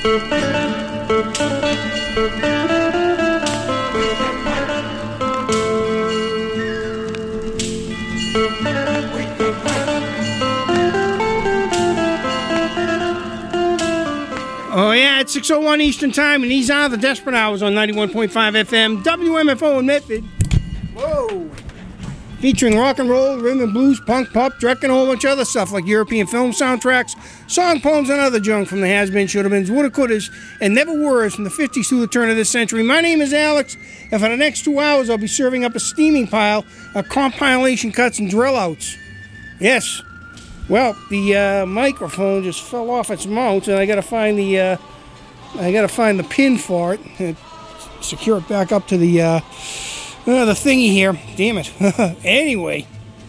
Oh, yeah, it's 6:01 Eastern Time, and these are the Desperate Hours on 91.5 FM, WMFO in Medford. Whoa! Featuring rock and roll, rhythm and blues, punk, pop, dreck, and a whole bunch of other stuff like European film soundtracks, song poems, and other junk from the has-been, should-have-beens, woulda-couldas, and never-weres from the 50s through the turn of this century. My name is Alex, and for the next 2 hours, I'll be serving up a steaming pile of compilation cuts and drill-outs. Yes. Well, the microphone just fell off its mount, and I gotta find the pin for it and secure it back up to the thingy here. Damn it. Anyway,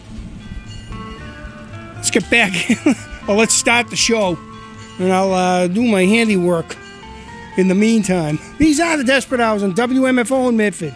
let's get back. Well, let's start the show, and I'll do my handiwork in the meantime. These are the Desperate Hours on WMFO in Medford.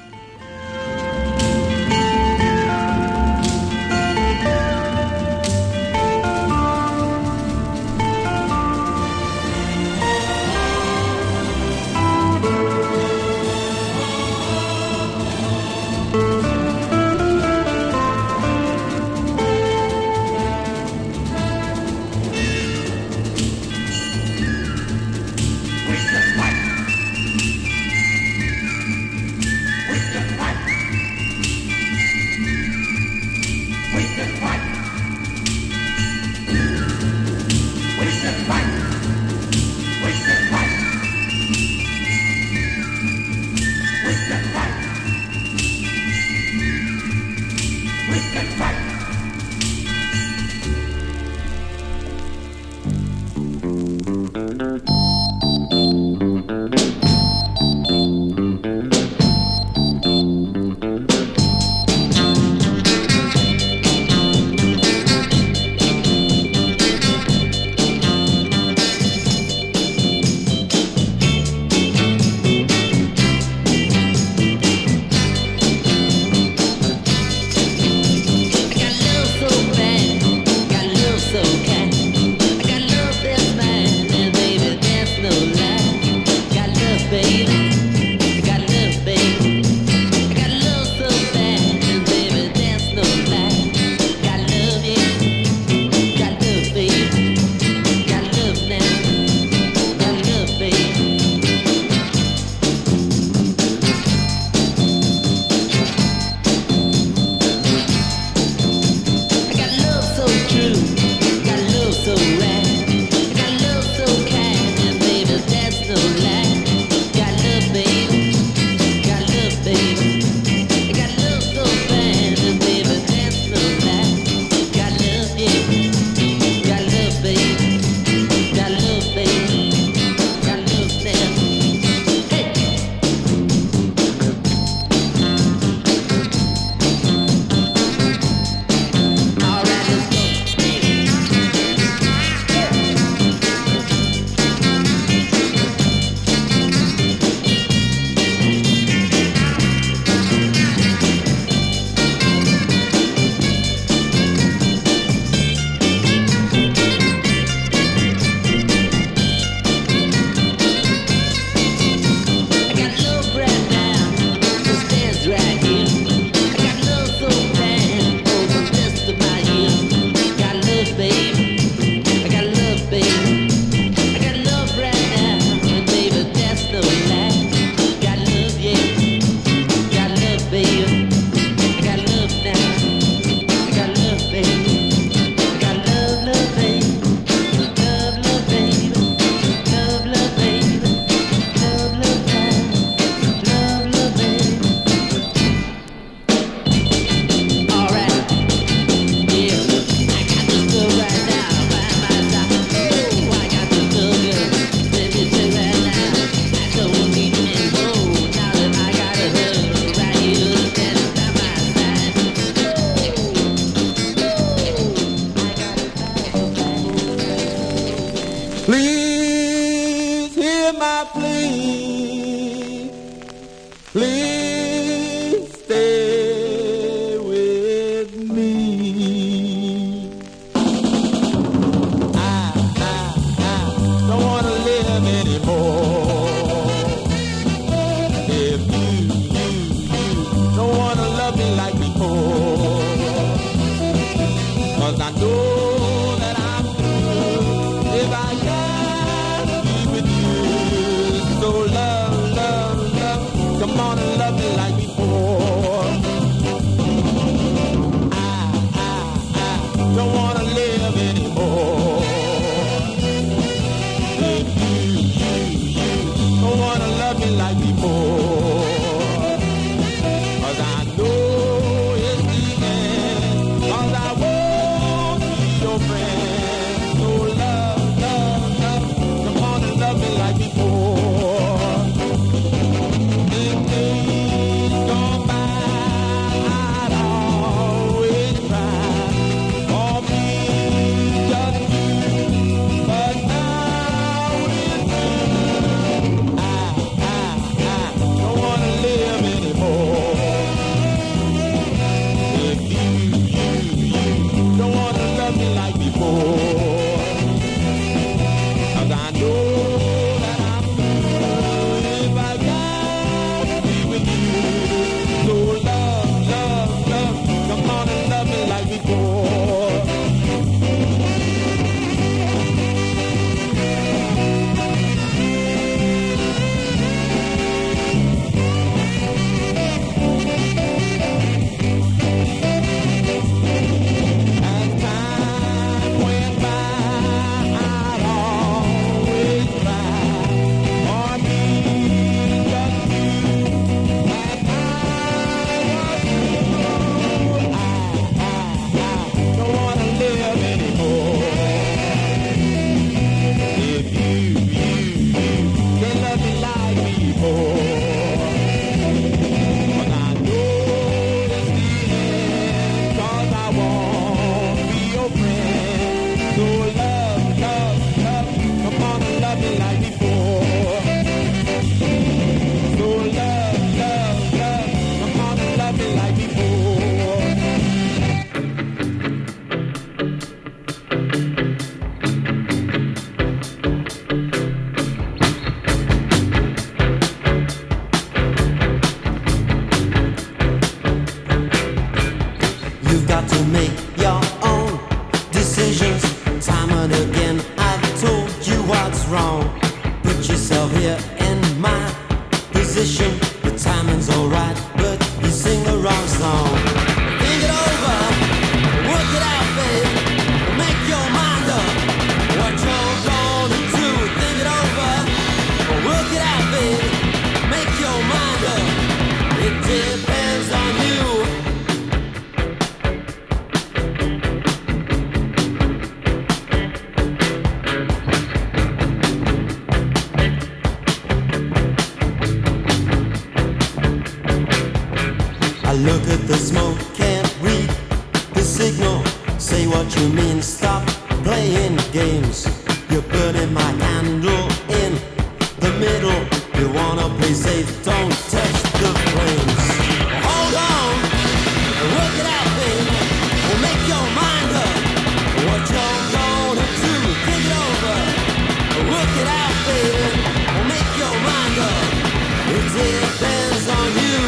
look at the smoke, can't read the signal. Say what you mean, stop playing games. You're burning my candle in the middle. You wanna play safe, don't touch the flames. Hold on, work it out, baby. We'll make your mind up. What you're gonna do, think it over. Work it out, baby. We'll make your mind up. It depends on you.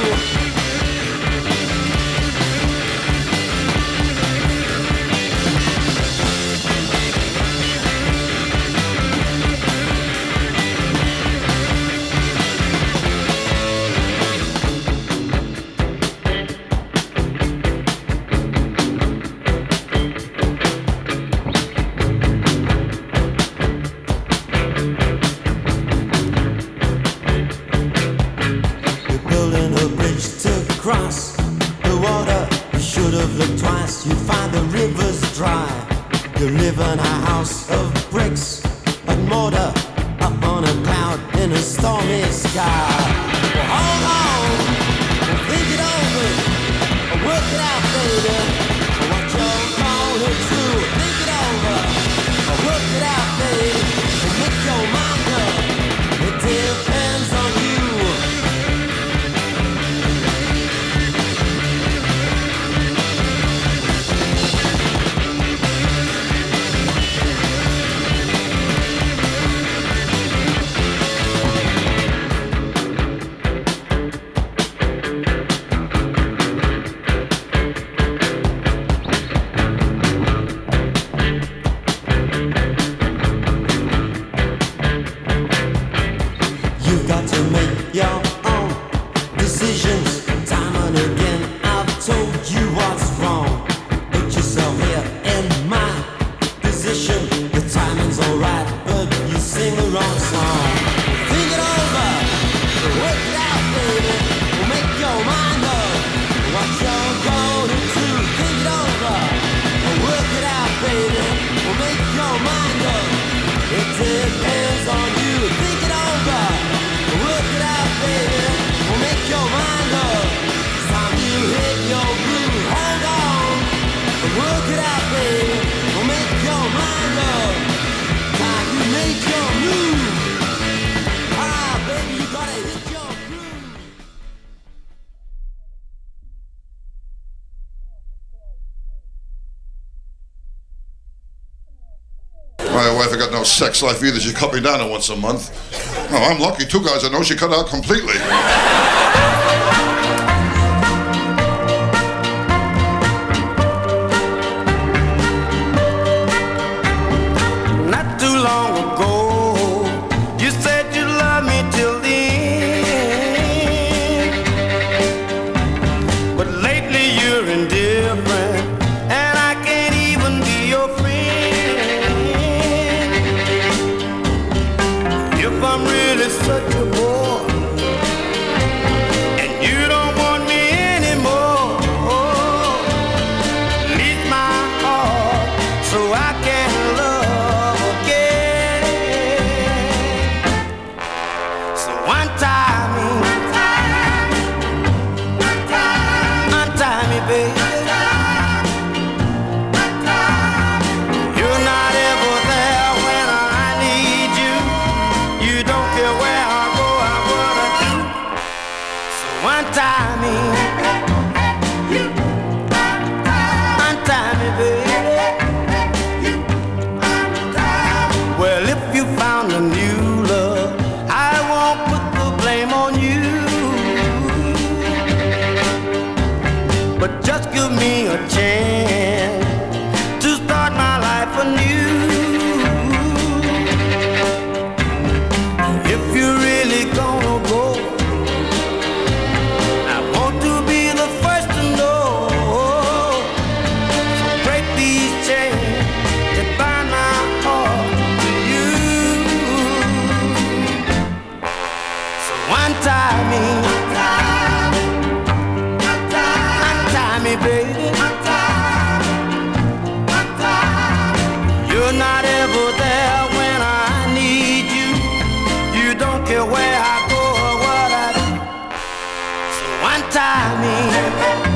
Cross the water, you should have looked twice. You find the rivers dry. You live in a house of bricks and mortar, up on a cloud in a stormy sky. Well, hold on, think it over, work it out, baby. What you're gonna do, think it over, work it out, baby. Make your mind up. It depends on you. Your own decisions, time and again I've told you what's wrong. Put yourself here in my position. The timing's alright, but you sing the wrong song. Think it over, work it out, baby. Make your mind up. What you're gonna do, think it over, work it out, baby. Make your mind up. It depends on you. Think it over. Work it out, baby. We'll make your mind up. It's time you hit your groove. Hold on. Work it out, baby. We'll make your mind up. Time you make your move. Ah, baby, you gotta hit your groove. My wife ain't got no sex life either. She cut me down to once a month. Oh, I'm lucky. 2 guys I know she cut out completely. Not too long ago, you said you loved me till the end. But lately you're indifferent, and I can't even be your friend. If I'm really such a bore, and you don't want me anymore, leave my heart so I can love again. So untie me, untie me, baby. You're not ever there when I need you. You don't care where I go or what I do. So untie me, untie me, baby. Well, if you found a new love, I won't put the blame on you. But just give me a chance to start my life anew. If you're really gonna go, I want to be the first to know. So break these chains that bind my heart to you. So untie me, untie me, baby. You're not ever there when I need you. You don't care where I go or what I do. So untie me.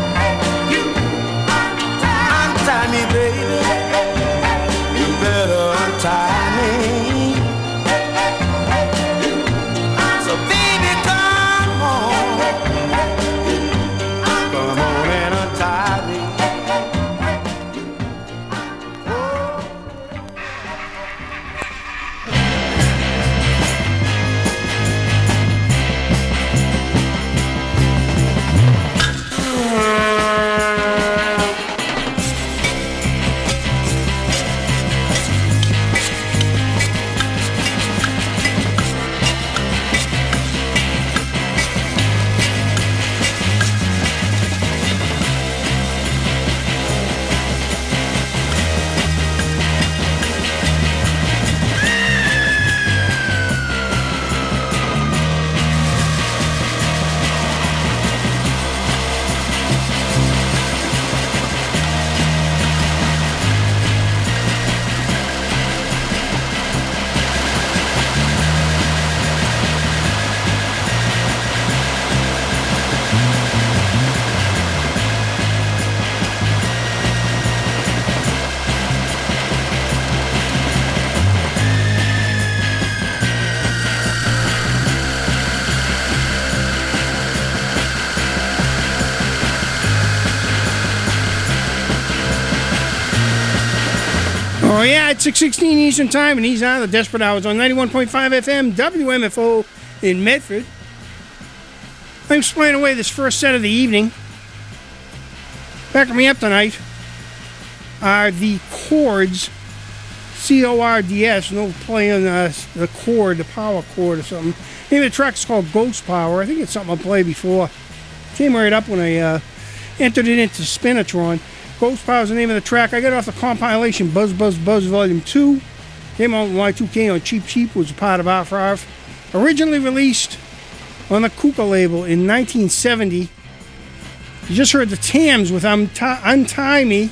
6:16 Eastern Time, and he's on the Desperate Hours on 91.5 FM, WMFO in Medford. I'm just playing away this first set of the evening. Backing me up tonight are the Chords, C-O-R-D-S, no play on the chord, the power chord or something. The name of the track is called Ghost Power. I think it's something I've played before. Came right up when I entered it into Spinatron. Ghost Power is the name of the track. I got it off the compilation Buzz Buzz Buzz Volume 2. Came out in Y2K on Cheap Cheap, was a part of Arf Arf. Originally released on the Kuka label in 1970. You just heard the Tams with Untie Me.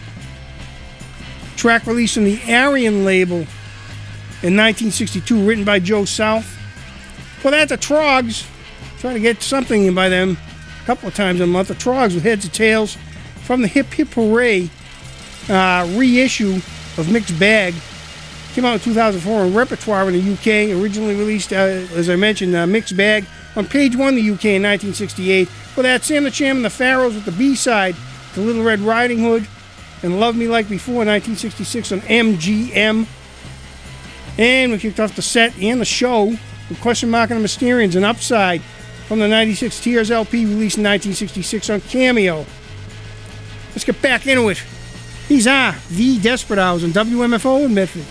Track released on the Arian label in 1962, written by Joe South. For that, the Trogs. Trying to get something in by them a couple of times a month. The Trogs with Heads or Tails from the Hip Hip Hooray reissue of Mixed Bag. Came out in 2004 on Repertoire in the UK. Originally released, as I mentioned, Mixed Bag on Page 1 in the UK in 1968. For that, Sam the Sham and the Pharaohs with the B-side, The Little Red Riding Hood, and Love Me Like Before, 1966 on MGM. And we kicked off the set and the show with Question Mark and the Mysterians and Upside from the 96 Tears LP released in 1966 on Cameo. Let's get back into it. These are the Desperate Hours on WMFO in Medford.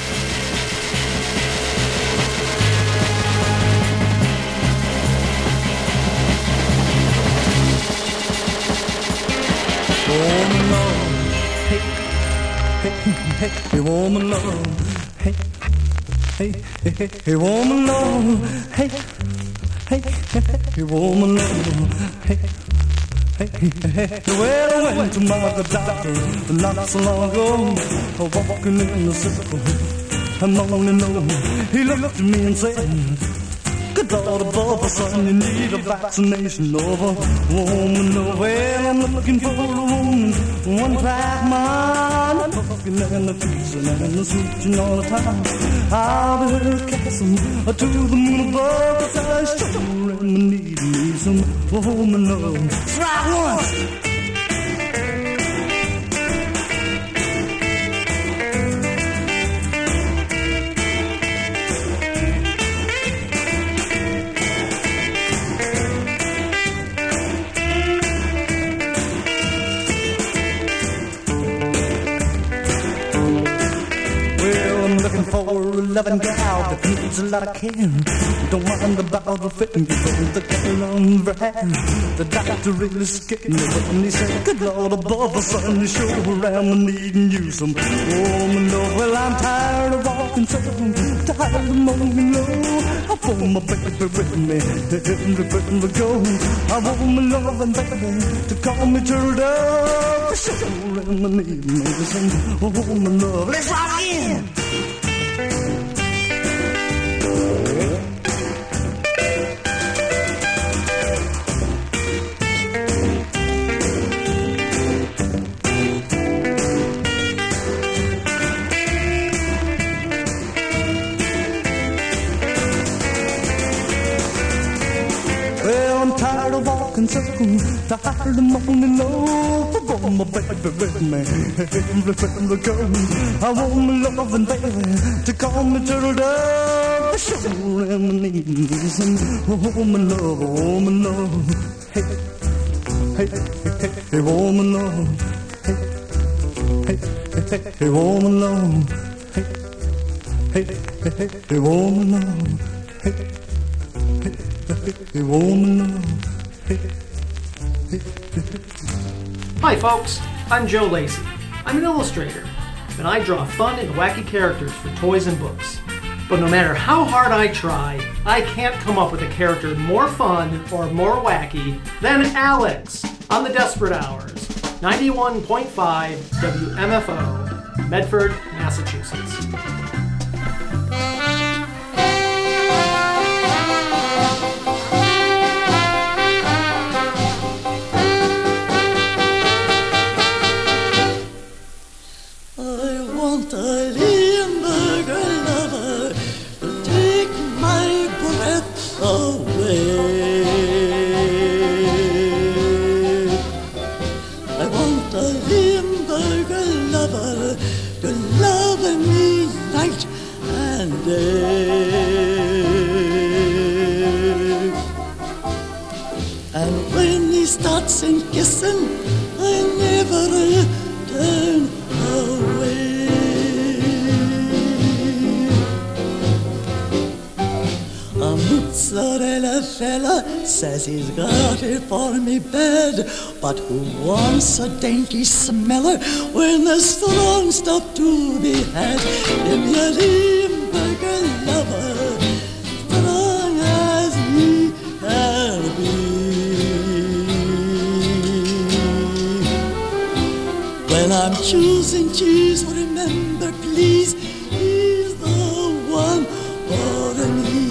Hey, woman, love. Hey, hey, hey, hey, woman, love. Hey, hey, hey, woman, love. Hey, hey, hey. Well, I went to my doctor not so long ago, walking in the circle. I'm only know he looked at me and said, good Lord above, son, you need a vaccination of a woman. Oh, well, I'm looking for a woman, one track mind, talking and the kissing and the switching all the time. I'll be her castle to the moon above, cause I sure am needing me some woman love. That's right once. For a loving gal that needs a lot of care. Don't mind about the fitting, the girl on her hair. The doctor really scared me when he said, good Lord above, son, you sure am needing you some woman love. Well, I'm tired of walking so, tired of moaning low. I want my baby with me, everywhere I go. I want my loving baby to call me turned up. Sure am needing me some woman love. Let's rock in. Tired of moaning low. I want my baby with me everywhere I go. I want my loving baby to call me turtled up. I sure am needing some woman love, Hey, hey, hey, hey, woman love. Hey, hey, hey, hey, woman love. Hey, hey, hey, hey, woman love. Hey, hey, hey, woman love. Hi folks, I'm Joe Lacey. I'm an illustrator, and I draw fun and wacky characters for toys and books. But no matter how hard I try, I can't come up with a character more fun or more wacky than Alex on the Desperate Hours, 91.5 WMFO, Medford, Massachusetts. Limburger lover to love me And when he starts in kissing, I never turn away. A mozzarella fella says he's got it for me bed, but who wants a dainty smeller when there's strong stuff to be had? Give me a Limburger lover, strong as he can be. When I'm choosing cheese, remember please, he's the one for me.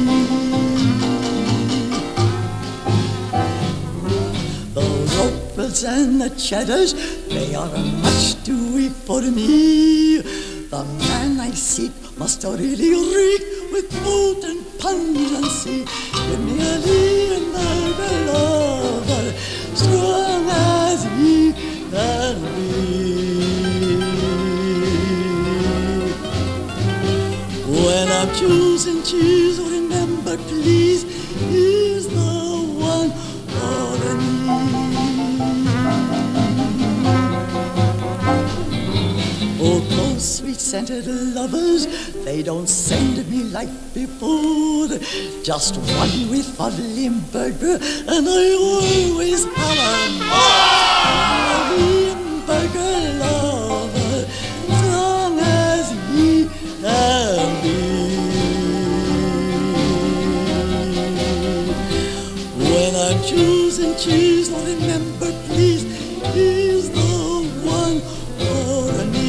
And the cheddars, they are much too weak for me. The man I seek must really reek with potent pungency. Give me a Limburger lover, strong as he can be. When I'm choosing cheese, remember please, he's the one for me. Oh, those sweet-scented lovers, they don't send me like before. Just one whiff of Limburger, and I always holler more. Limburger lover, strong as he can be. When I'm choosing cheese, remember please, he's the one for me.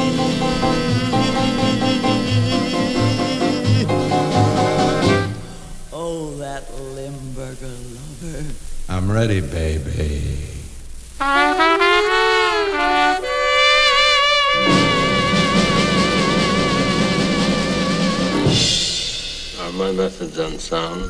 Oh, that Limburger lover. I'm ready, baby. Are my methods unsound?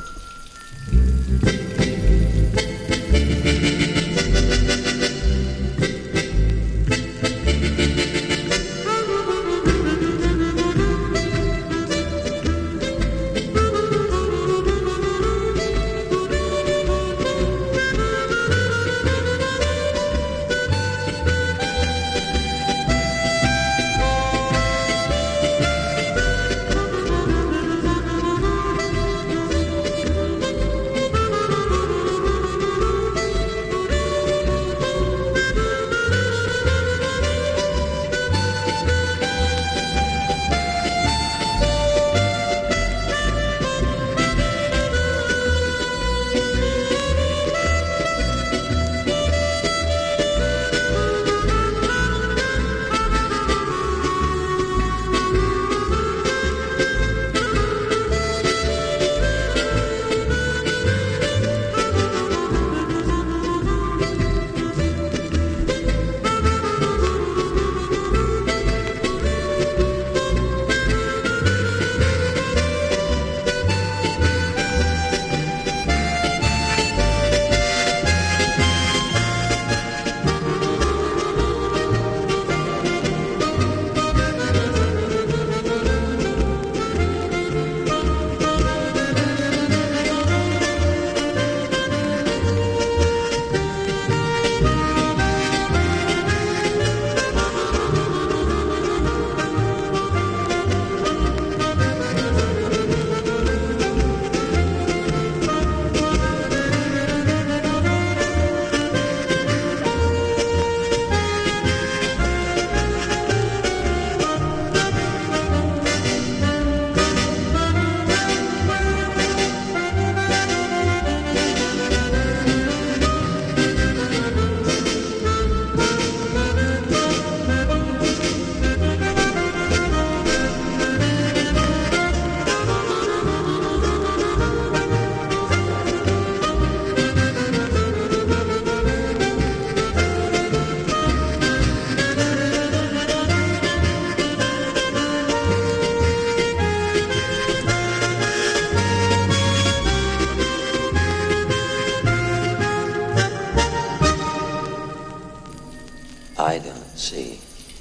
I don't see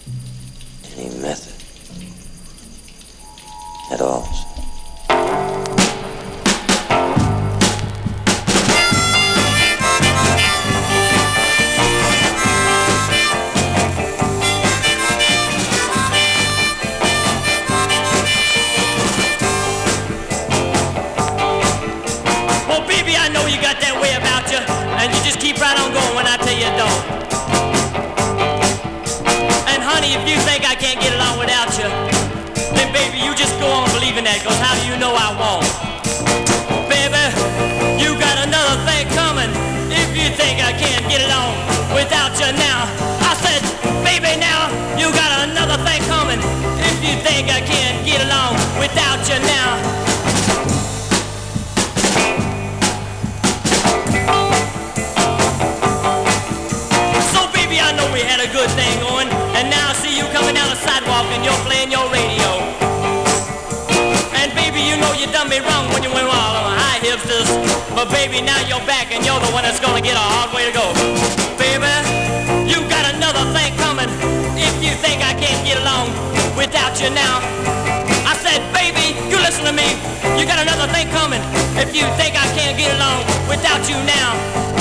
any method at all. and you're playing your radio. And baby, you know you done me wrong when you went wild on high hipsters. But baby, now you're back and you're the one that's gonna get a hard way to go. Baby, you got another thing coming if you think I can't get along without you now. I said, baby, you listen to me. You got another thing coming if you think I can't get along without you now.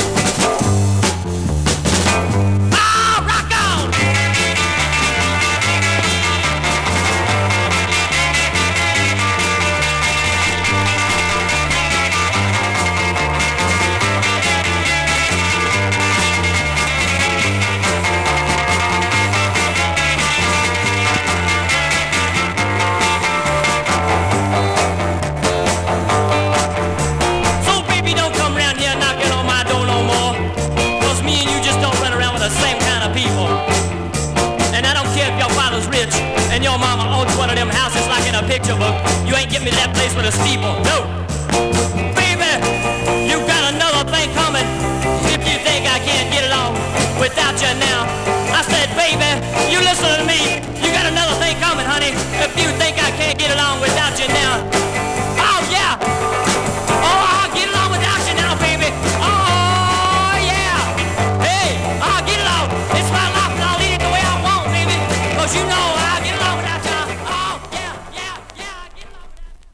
And your mama owns one of them houses like in a picture book. You ain't get me that place with a steeple, no. Baby, you got another thing coming if you think I can't get along without you now. I said, baby, you listen to me. You got another thing coming, honey, if you think I can't get along without you now. Oh, yeah. Oh, I'll get along without you now, baby. Oh, yeah. Hey, I'll get along. It's my life and I'll lead it the way I want, baby. Because you know I'll get along without you. Oh, yeah, yeah, yeah, I'll get along without you.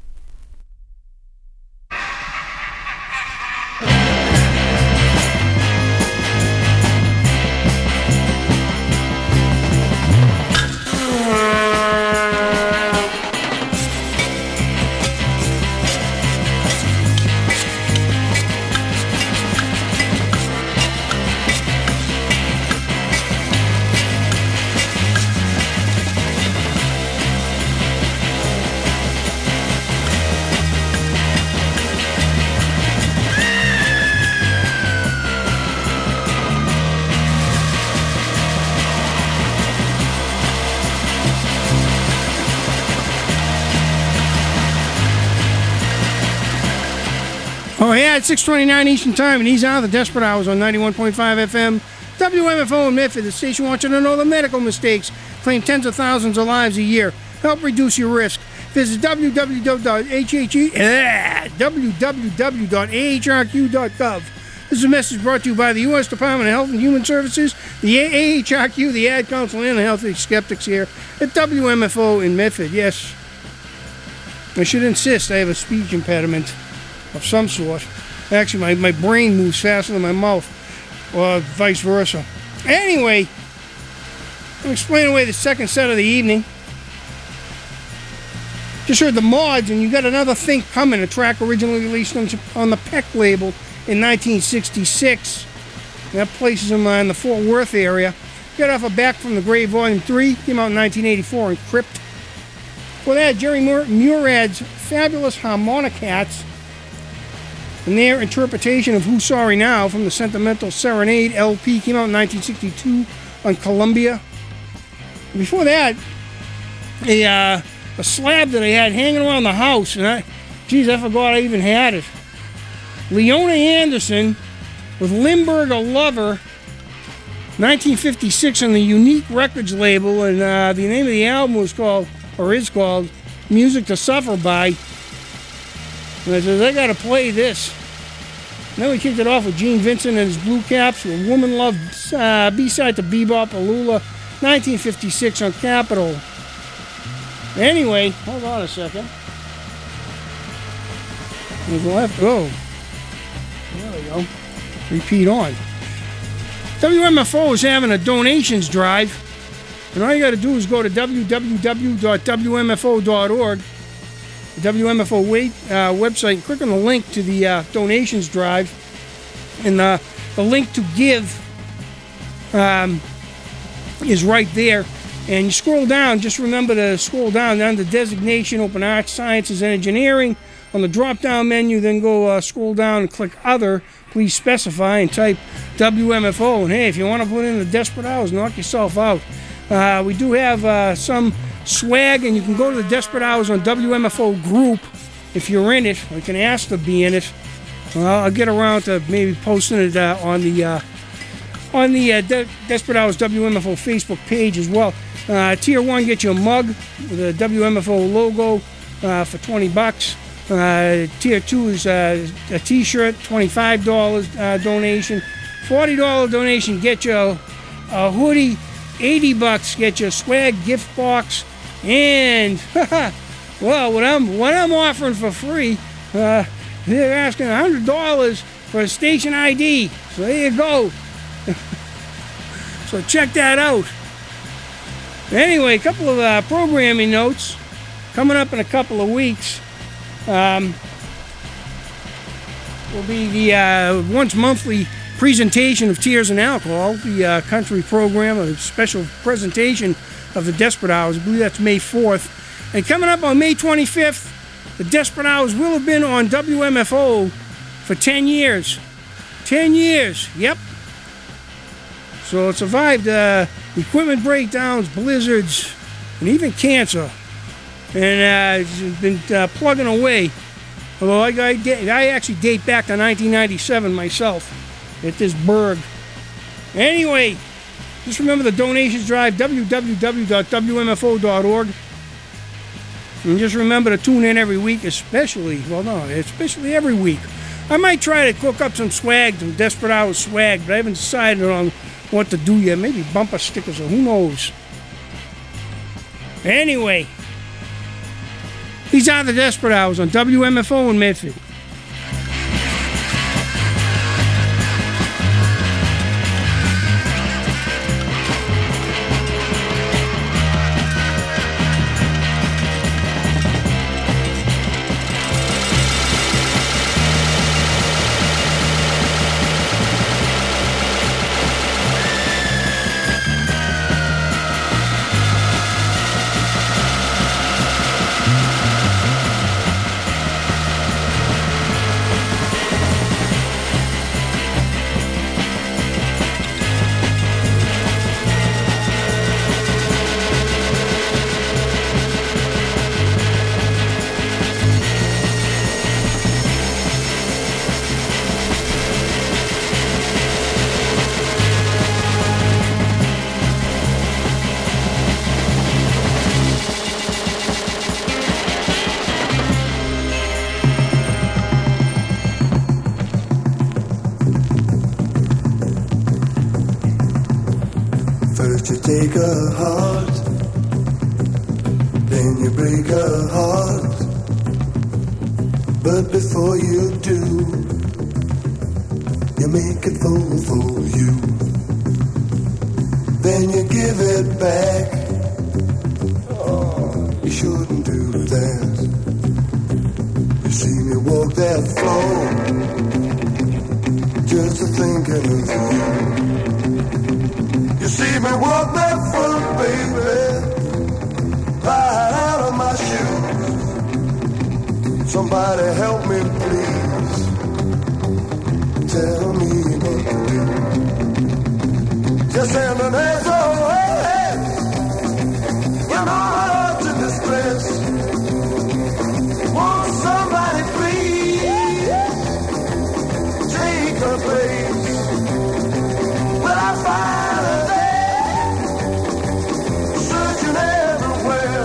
Oh, yeah, it's 6:29 Eastern Time, and these are the Desperate Hours on 91.5 FM. WMFO in Medford. The station wants you to know the medical mistakes claim tens of thousands of lives a year. Help reduce your risk. Visit www.ahrq.gov. This is a message brought to you by the U.S. Department of Health and Human Services, the AHRQ, the Ad Council, and the Healthy Skeptics here at WMFO in Medford. Yes, I should insist I have a speech impediment of some sort. Actually, my brain moves faster than my mouth, or vice versa. Anyway, I'm explaining away the second set of the evening. Just heard the Mods, and you got another thing coming, a track originally released on the Peck label in 1966. And that places them in the Fort Worth area. Got off of Back from the Grave Volume 3, came out in 1984 in Crypt. For that, Jerry Murad's Fabulous Harmonicats and their interpretation of Who's Sorry Now from the Sentimental Serenade LP came out in 1962 on Columbia. Before that, a slab that I had hanging around the house, and I forgot I even had it. Leona Anderson with Limburger Lover, 1956 on the Unique Records label, and the name of the album was called Music to Suffer By. And I said, I gotta play this. And then we kicked it off with Gene Vincent and his Blue Caps with Woman Love B-side to Bebop Alula, 1956 on Capitol. Anyway, hold on a second. There's left. Oh, there we go. Repeat on. WMFO is having a donations drive, and all you got to do is go to www.wmfo.org. The WMFO website, and click on the link to the donations drive, and the link to give is right there. And you scroll down, just remember to scroll down to designation, open arts, sciences, and engineering. On the drop-down menu, then go scroll down and click other. Please specify and type WMFO. And hey, if you want to put in the Desperate Hours, knock yourself out. We do have some swag, and you can go to the Desperate Hours on WMFO group if you're in it, or you can ask to be in it. I'll get around to maybe posting it on the on the Desperate Hours WMFO Facebook page as well. Tier 1 gets you a mug with a WMFO logo for $20. Tier 2 is a t-shirt, $25 donation. $40 donation get you a hoodie. $80 get you a swag gift box. And, well, what I'm offering for free, they're asking $100 for a station ID. So there you go. So check that out. Anyway, a couple of programming notes coming up in a couple of weeks. Will be the once monthly presentation of Tears and Alcohol, the country program, a special presentation of the Desperate Hours. I believe that's May 4th. And coming up on May 25th, the Desperate Hours will have been on WMFO for 10 years. 10 years, yep. So it survived equipment breakdowns, blizzards, and even cancer. And it's been plugging away. Although I actually date back to 1997 myself at this burg. Anyway, just remember the donations drive, www.wmfo.org. And just remember to tune in every week, especially every week. I might try to cook up some swag, some Desperate Hours swag, but I haven't decided on what to do yet. Maybe bumper stickers or who knows. Anyway, these are the Desperate Hours on WMFO in Medford. Take a heart, then you break a heart. But before you do, you make it fall for you. Then you give it back. Oh, you shouldn't do that. You see me walk that floor, just a thinking of you. You see me walk that front, baby, right out of my shoes. Somebody help me, please. Tell me what to do. Just send an SOS. When my heart's in distress. Won't somebody please take her place? Will I find her there? Searching everywhere.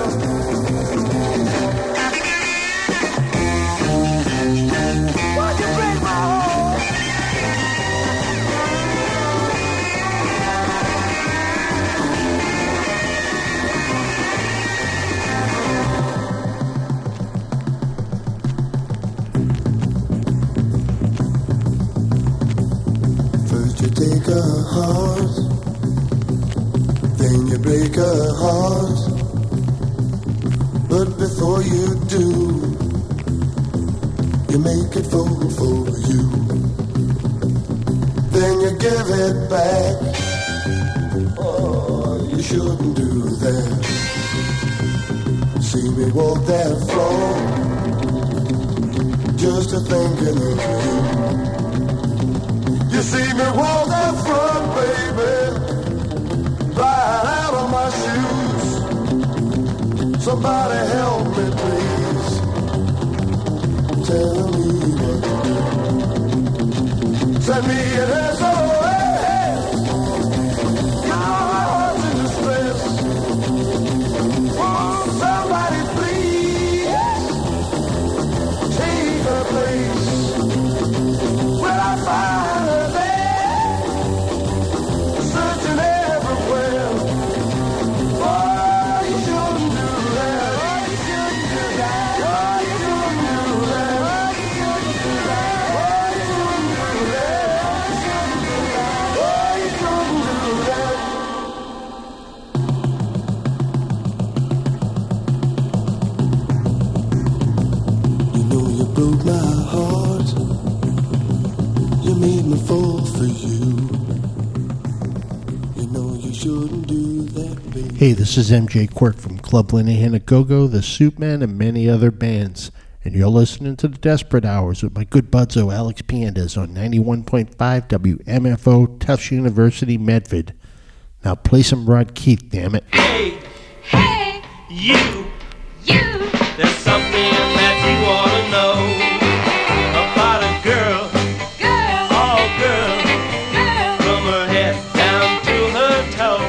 Why'd you break my heart? First you take a heart, then you break a heart. But before you do, you make it fall for you. Then you give it back. Oh, you shouldn't do that. See me walk that floor, just a thinking of you. You see me walk that front, baby, right out of my shoes. Somebody help me, please. Tell me what to do. Send me an SOS Hey, this is MJ Quirk from Club Linehan at Go-Go, The Soupmen, and many other bands. And you're listening to The Desperate Hours with my good budzo Alex Piandez on 91.5 WMFO, Tufts University, Medford. Now play some Rod Keith, damn it. Hey, hey, you, there's something that you ought to know about a girl, oh girl, from her head down to her toe.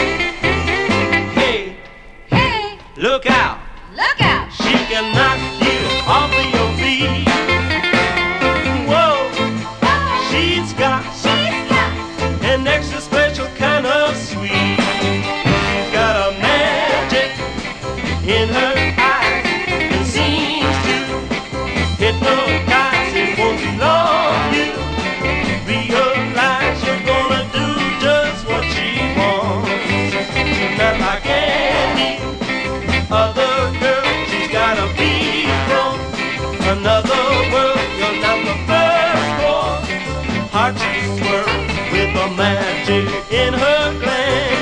Hey, look out, she can knock you off of your feet. Whoa, she's got an extra special kind of sweet. She's got a magic in her eyes that seems to hypnotize and won't you love you. Realize you're gonna do just what she wants. She's not like any other girl. She's gotta be from another world. You're not the first boy. Heart she's worth with the magic in her glance.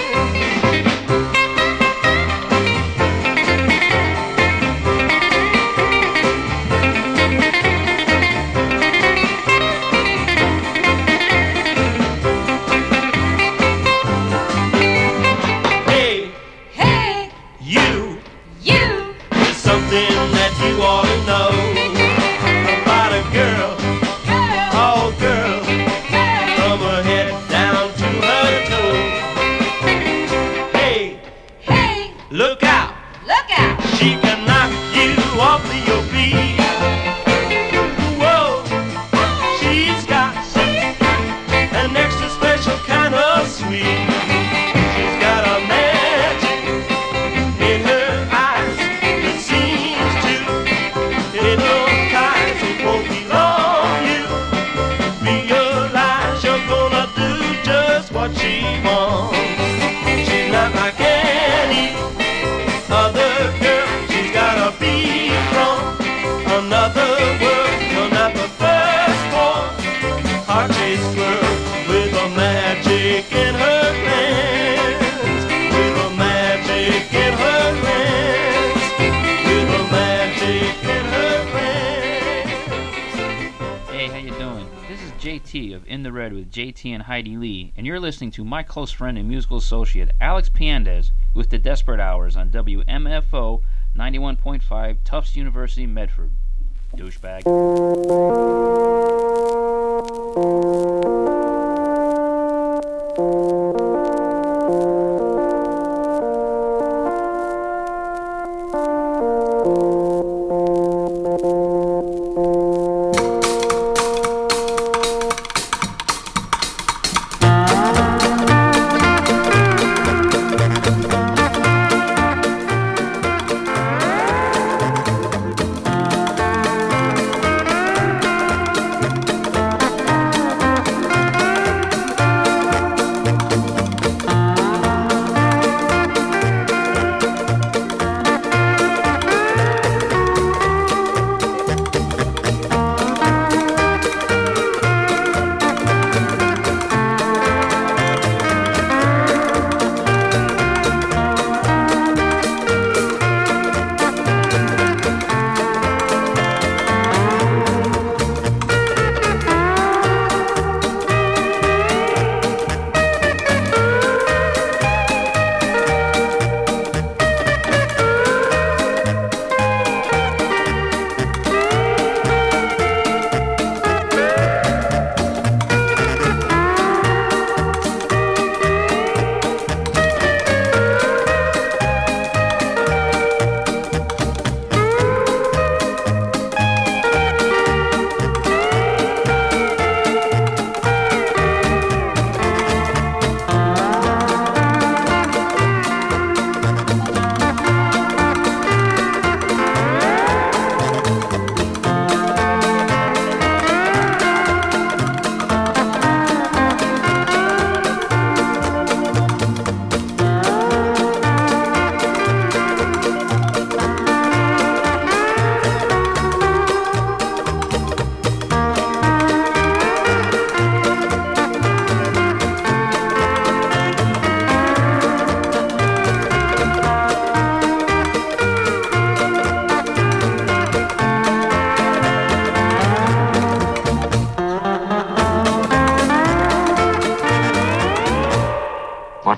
Hey, you, there's something that you ought to know about a girl, oh girl, from her head down to her toe. Hey, look out, she can knock you off of your feet. Whoa, she's got an extra special kind of sweet. She's got a magic in her eyes that seems to hypnotize. It won't be long you realize you're gonna do just what she wants. She's not like any other girl. She's gotta be from another world. You're not the first born heart chase girl with a magic in her glance, with a magic in her glance, with a magic in her glance. Hey, how you doing? This is JT of In the Red with JT and Heidi Lee, and you're listening to my close friend and musical associate Alex Piandez with The Desperate Hours on WMFO 91.5 Tufts University, Medford. Douchebag.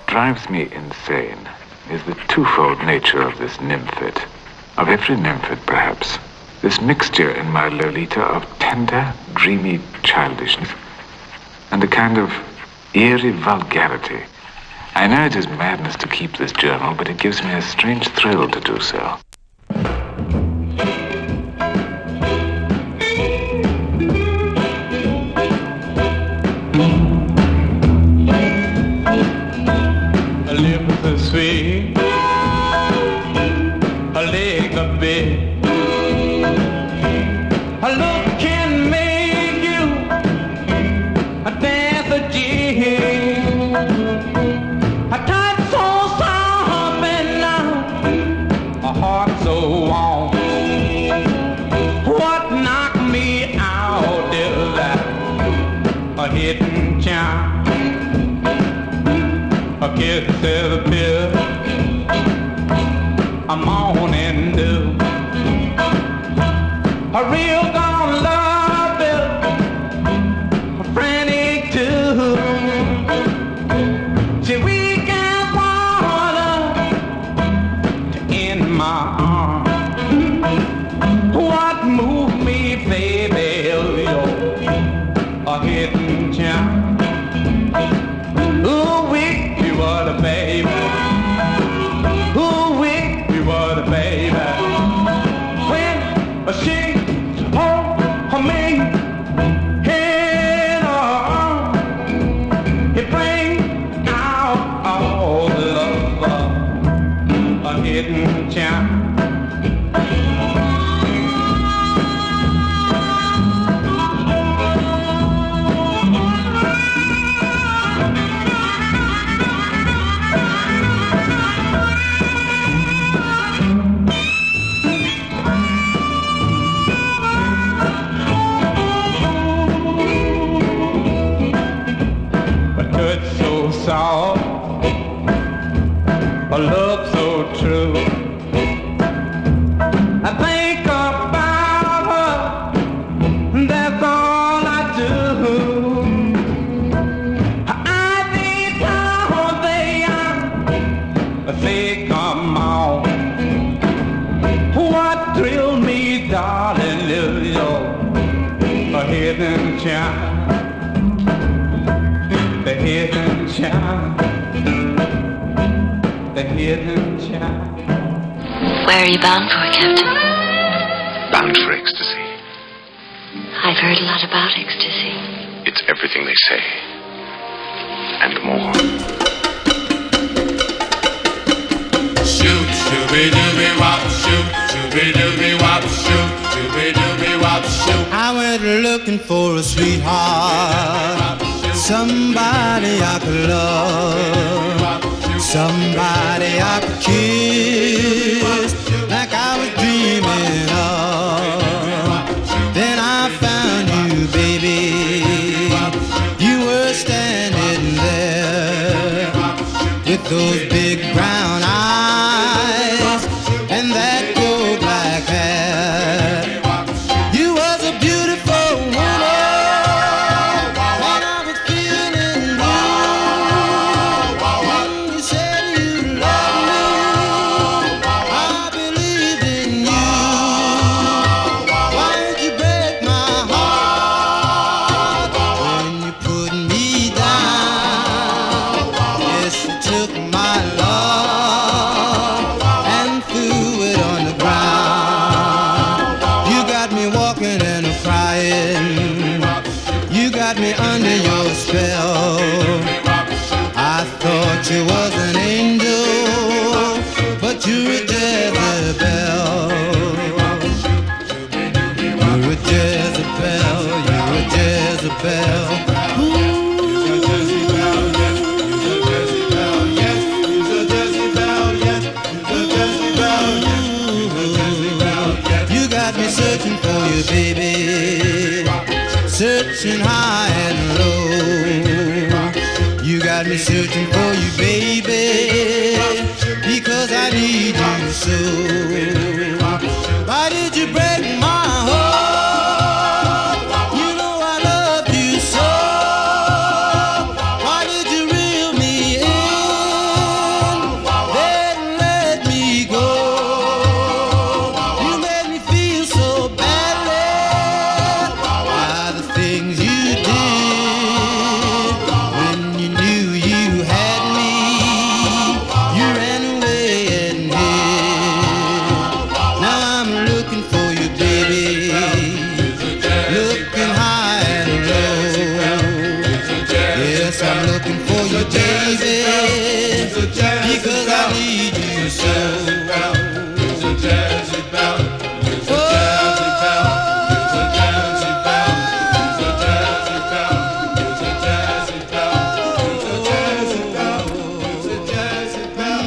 drives me insane is the twofold nature of this nymphet, of every nymphet perhaps. This mixture in my Lolita of tender, dreamy childishness and a kind of eerie vulgarity. I know it is madness to keep this journal, but it gives me a strange thrill to do so. Her lips are sweet, her legs are big. Her look can make you a dance a jig. Her touch so soft and now a heart so warm. What knocked me out is that a hidden charm. A kiss is a pill, a morning dew. A real gone love is a frantic too. See, we got water to end my arms. What moved me, baby, is a hidden charm. Ooh, we what a baby. Ooh, we what a baby. When she hold me in her arms, it brings out all the love, a hidden charm. Soft, a love so true. I think about her, that's all I do. I think how they come on. What thrills me, darling, is a hidden charm. The hidden child, the hidden child. Where are you bound for, Captain? Bound for ecstasy. I've heard a lot about ecstasy. It's everything they say. And more. Shoot, shooby-dooby-wop, shoot, shooby-dooby-wop, shoot, shooby-dooby-wop, shoot. I went looking for a sweetheart, somebody I could love, somebody I could kiss, like I was dreaming of. Then I found you, baby. You were standing there with those big brown eyes and that gold black hair. You was a beautiful woman, and I was feeling blue. When you said you loved me, I believed in you. Why did you break my heart when you put me down? Yes, you took my love and threw it on the ground. You got me walking and crying. You got me under your spell. I thought you was an angel, but you're a Jezebel. You're a Jezebel. You're a Jezebel. You got me searching for you, baby, searching high and low. You got me searching for you, baby, because I need you so. Why did you break my heart? You know I loved you so. Why did you reel me in? Yes, I'm looking for you, baby, because I need you so. It's a jazzy bell. It's a jazzy bell. It's a jazzy bell. It's a jazzy bell. It's a jazzy bell. It's a jazzy bell. It's a jazzy bell.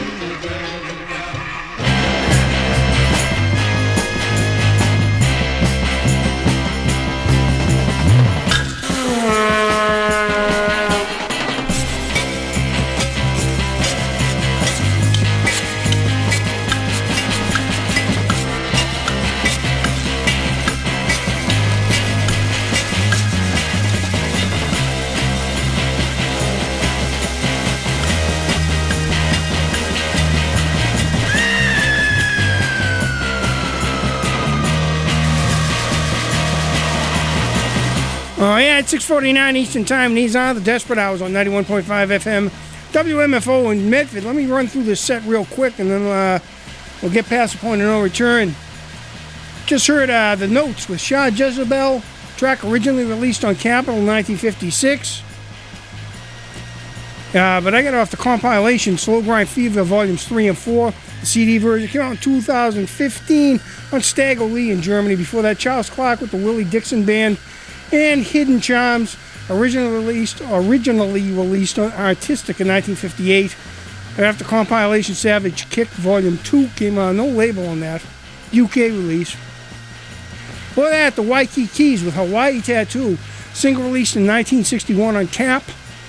Oh, yeah, it's 6:49 Eastern Time, and these are the Desperate Hours on 91.5 FM, WMFO in Medford. Let me run through this set real quick, and then we'll get past the point of no return. Just heard The Notes with Shah Jezebel, track originally released on Capitol in 1956. But I got it off the compilation Slow Grind Fever Volumes 3 and 4. The CD version came out in 2015 on Stagger Lee in Germany. Before that, Charles Clark with the Willie Dixon Band and Hidden Charms, originally released on Artistic in 1958. And after compilation Savage Kick Volume 2 came out, no label on that, UK release. Before that, the Waikikis with Hawaii Tattoo, single released in 1961 on Tap.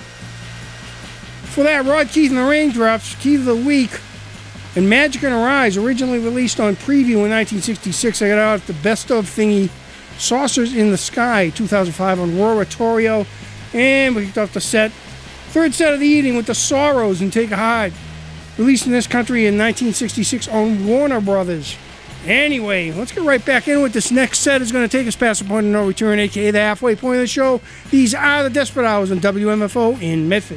For that, Rod Keith and the Raindrops, Key of the Week, and Magic in Her Eyes, originally released on Preview in 1966. I got out the Best of thingy, Saucers in the Sky, 2005 on Roratorio. And we kicked off the set, third set of the evening with The Sorrows and Take a Hide, released in this country in 1966 on Warner Brothers. Anyway, let's get right back in with this next set. Is going to take us past the point of no return, aka the halfway point of the show. These are the Desperate Hours on WMFO in Medford.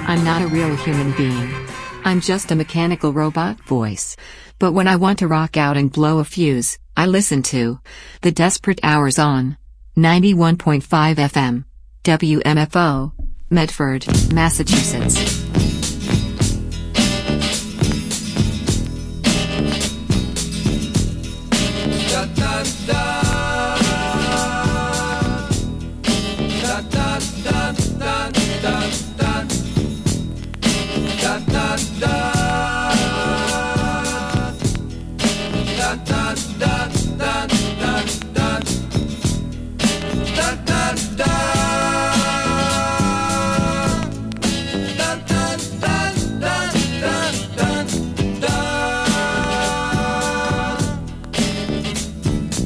I'm not a real human being. I'm just a mechanical robot voice. But when I want to rock out and blow a fuse, I listen to The Desperate Hours on 91.5 FM, WMFO, Medford, Massachusetts. Da da da. Da da da da da da. Da da da. Da da da da da da. Da da da. Da da da da da da.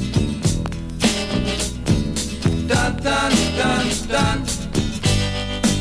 Dun dun dun dun.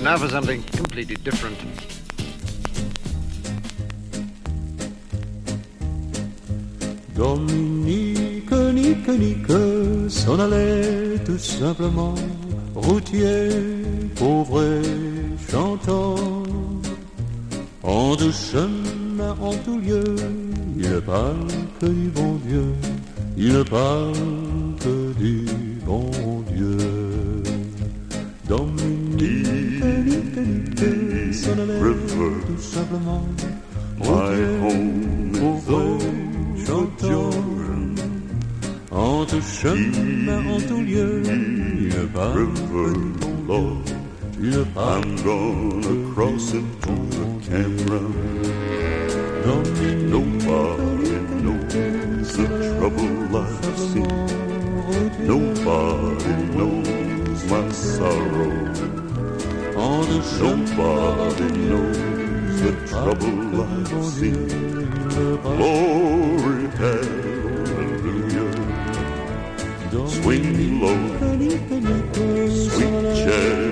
now for something completely different. Dominique, Nique, Nique, s'en allait tout simplement, routier, pauvre et chantant. En tout chemin, en tout lieu, il ne parle que du bon Dieu, il ne parle que du bon Dieu. Dominique, Nique, Nique, s'en allait tout simplement, routier, pauvre et chantant. En tout chemin, en tout lieu, il ne parle que du bon Dieu. I'm gonna cross into the campground. Nobody knows the trouble I've seen. Nobody knows my sorrow. Nobody knows the trouble I've seen. Glory, hallelujah. Swing low, sweet jazz.